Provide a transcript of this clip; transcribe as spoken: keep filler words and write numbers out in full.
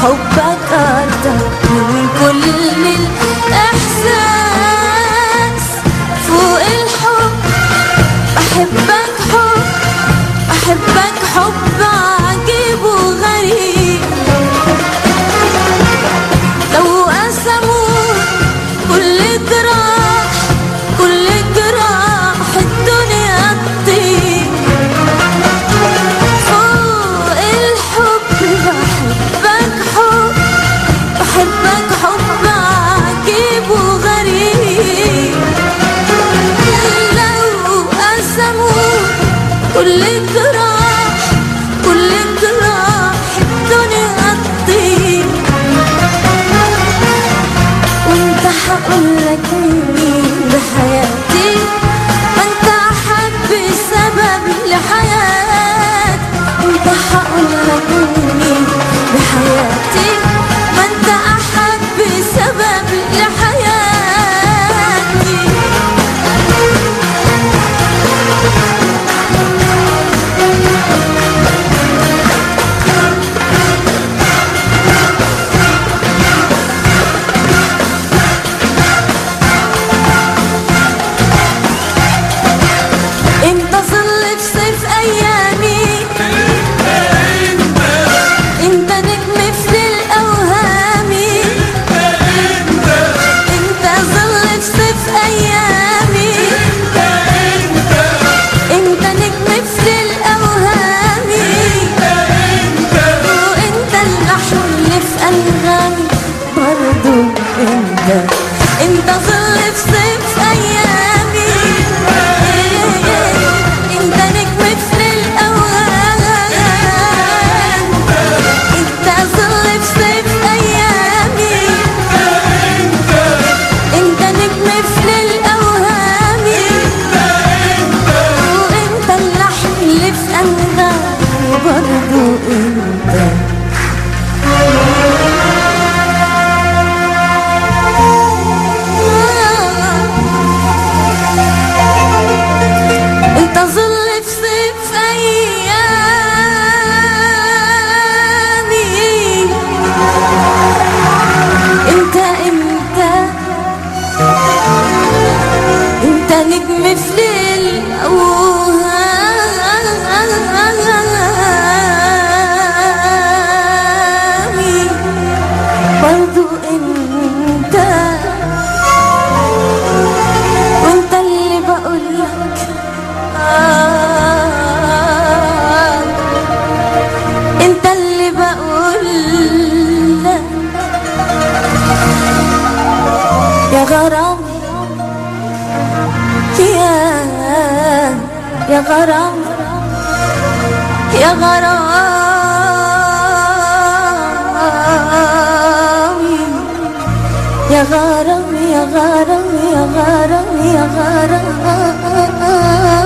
حبك أكتر من كل الإحساس. فوق الحب بحبك حب، بحبك حب عجيب وغريب. لو قسموا كل جراح، كل جراح الدنيا تطير. فوق الحب بحبك حب، بحبك حب عجيب وغريب. لو قسموا كل جراح، كل جراح الدنيا تطير. وانت هقولك مين بحياتي، ما انت احب سبب لحياتي. انت هقولك مين بحياتي، ما انت احب سبب لحياتي. انت ظل في صيف ايامي، انت نجم في ليل اوهامي. انت ظل في صيف ايامي، انت نجم في ليل اوهامي. وانت اللحن اللي في انغامي برضو انت. انت ظل في صيف ايامي، انت نجم في ليل اوهامي. انت ظل في صيف ايامي، انت نجم في ليل اوهامي. وانت اللحن اللي في انغامي برضو انت. انت ظل في صيف ايامي، انت انت انت نجم في ليل اوهامي برضو انت. وانت اللي بقولك آه، انت اللي بقولك يا غرام، يا يا غرام، يا غرام، يا غرام، يا غرام، يا غرام، يا غرام.